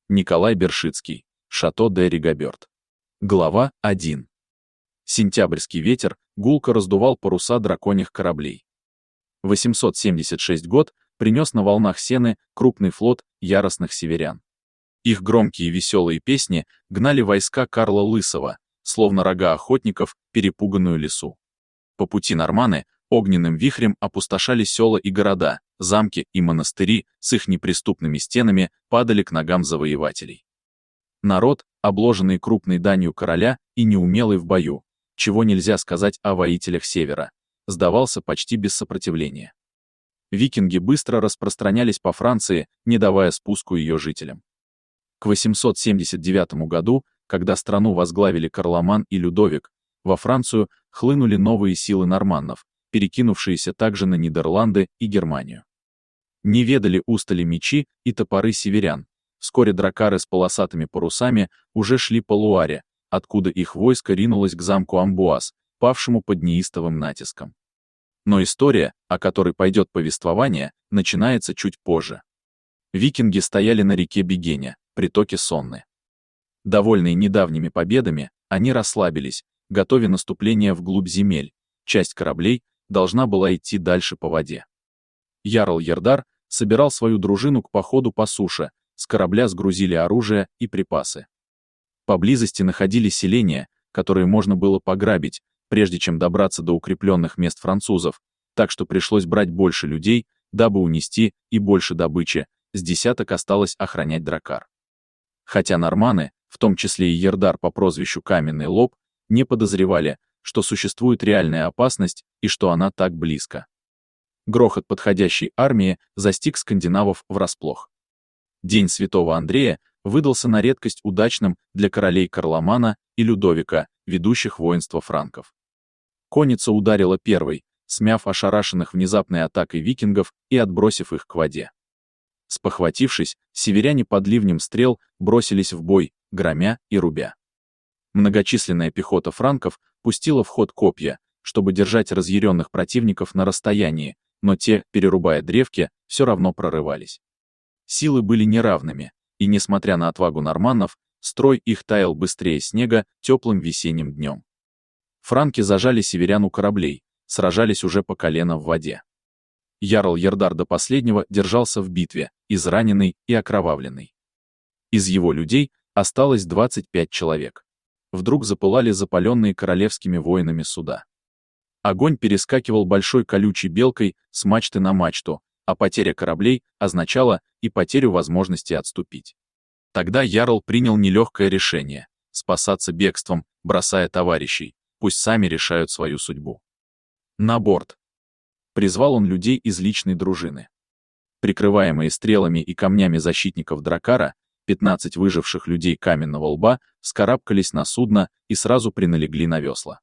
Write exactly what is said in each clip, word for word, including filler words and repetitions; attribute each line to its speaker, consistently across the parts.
Speaker 1: Николай Бершицкий. Шато де Ригоберт. Глава один. Сентябрьский ветер гулко раздувал паруса драконьих кораблей. восемьсот семьдесят шестой год принес на волнах Сены крупный флот яростных северян. Их громкие и веселые песни гнали войска Карла Лысого, словно рога охотников, перепуганную лису. По пути норманы огненным вихрем опустошали села и города, замки и монастыри с их неприступными стенами падали к ногам завоевателей. Народ, обложенный крупной данью короля и неумелый в бою, чего нельзя сказать о воителях Севера, сдавался почти без сопротивления. Викинги быстро распространялись по Франции, не давая спуску ее жителям. К восемьсот семьдесят девятому году, когда страну возглавили Карломан и Людовик, во Францию хлынули новые силы норманнов, перекинувшиеся также на Нидерланды и Германию. Не ведали устали мечи и топоры северян. Вскоре дракары с полосатыми парусами уже шли по Луаре, откуда их войско ринулось к замку Амбуаз, павшему под неистовым натиском. Но история, о которой пойдет повествование, начинается чуть позже. Викинги стояли на реке Бегеня, притоке Сонны. Довольные недавними победами, они расслабились, готовя наступление вглубь земель. Часть кораблей должна была идти дальше по воде. Ярл Ярдар собирал свою дружину к походу по суше, с корабля сгрузили оружие и припасы. Поблизости находились селения, которые можно было пограбить, прежде чем добраться до укрепленных мест французов, так что пришлось брать больше людей, дабы унести и больше добычи, с десяток осталось охранять дракар. Хотя норманы, в том числе и Ярдар по прозвищу Каменный Лоб, не подозревали, что существует реальная опасность и что она так близко. Грохот подходящей армии застиг скандинавов врасплох. День Святого Андрея выдался на редкость удачным для королей Карломана и Людовика, ведущих воинство франков. Конница ударила первой, смяв ошарашенных внезапной атакой викингов и отбросив их к воде. Спохватившись, северяне под ливнем стрел бросились в бой, громя и рубя. Многочисленная пехота франков пустила в ход копья, чтобы держать разъяренных противников на расстоянии, но те, перерубая древки, все равно прорывались. Силы были неравными, и, несмотря на отвагу норманнов, строй их таял быстрее снега теплым весенним днем. Франки зажали северян у кораблей, сражались уже по колено в воде. Ярл Ярдар до последнего держался в битве, израненный и окровавленный. Из его людей осталось двадцать пять человек. Вдруг запылали запаленные королевскими воинами суда. Огонь перескакивал большой колючей белкой с мачты на мачту, а потеря кораблей означала и потерю возможности отступить. Тогда Ярл принял нелегкое решение — спасаться бегством, бросая товарищей, пусть сами решают свою судьбу. На борт. Призвал он людей из личной дружины. Прикрываемые стрелами и камнями защитников дракара, пятнадцать выживших людей Каменного Лба вскарабкались на судно и сразу приналегли на весла.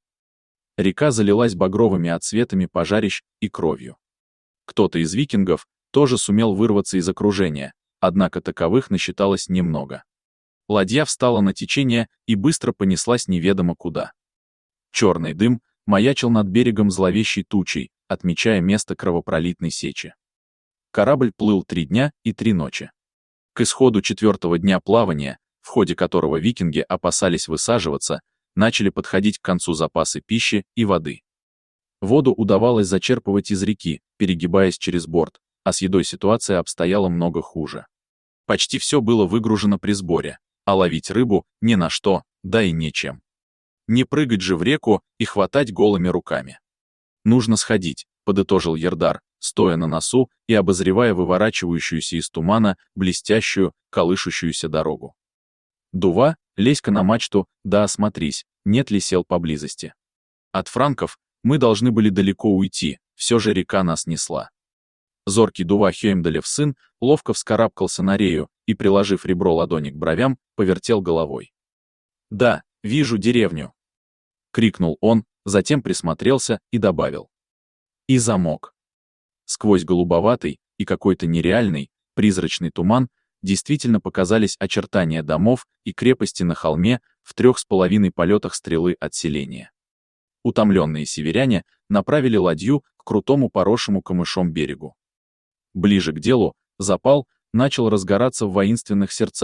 Speaker 1: Река залилась багровыми отсветами пожарищ и кровью. Кто-то из викингов тоже сумел вырваться из окружения, однако таковых насчиталось немного. Ладья встала на течение и быстро понеслась неведомо куда. Черный дым маячил над берегом зловещей тучей, отмечая место кровопролитной сечи. Корабль плыл три дня и три ночи. К исходу четвертого дня плавания, в ходе которого викинги опасались высаживаться, начали подходить к концу запасы пищи и воды. Воду удавалось зачерпывать из реки, перегибаясь через борт, а с едой ситуация обстояла много хуже. Почти все было выгружено при сборе, а ловить рыбу ни на что, да и нечем. Не прыгать же в реку и хватать голыми руками. «Нужно сходить», — подытожил Ярдар, стоя на носу и обозревая выворачивающуюся из тумана блестящую, колышущуюся дорогу. «Дува, лезь-ка на мачту, да осмотрись, нет ли сел поблизости. От франков мы должны были далеко уйти, все же река нас несла». Зоркий Дува Хёймдалев сын ловко вскарабкался на рею и, приложив ребро ладони к бровям, повертел головой. «Да, вижу деревню», — крикнул он, затем присмотрелся и добавил. «И замок». Сквозь голубоватый и какой-то нереальный, призрачный туман действительно показались очертания домов и крепости на холме в трех с половиной полетах стрелы от селения. Утомленные северяне направили ладью к крутому поросшему камышом берегу. Ближе к делу запал начал разгораться в воинственных сердцах,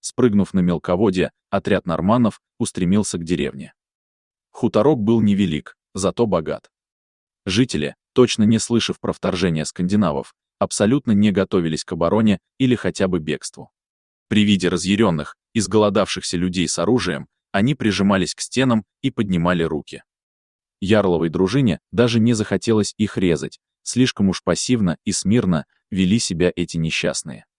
Speaker 1: Спрыгнув на мелководье, отряд норманнов устремился к деревне. Хуторок был невелик, зато богат. Жители, точно не слышав про вторжение скандинавов, абсолютно не готовились к обороне или хотя бы бегству. При виде разъяренных, изголодавшихся людей с оружием, они прижимались к стенам и поднимали руки. Ярловой дружине даже не захотелось их резать, слишком уж пассивно и смирно вели себя эти несчастные.